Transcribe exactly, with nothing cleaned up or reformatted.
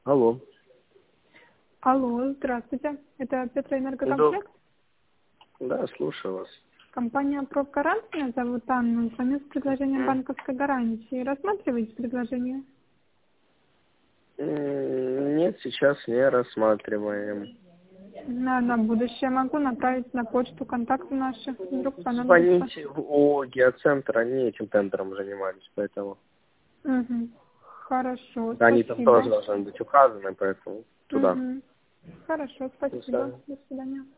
Алло. Алло, здравствуйте. Это Петроэнергокомплекс? Да, слушаю вас. Компания «Профгарант», меня зовут Анна. Звоню с предложением банковской гарантии. Рассматриваете предложение? М, Нет, сейчас не рассматриваем. На, на будущее могу направить на почту контакты наши. Вдруг понадобится. Звоните в ООО «Геоцентр», они этим тендером занимались, поэтому Угу. Хорошо, они там спасибо. тоже должны быть указаны, поэтому туда. Угу. Хорошо, До спасибо. свидания. До свидания.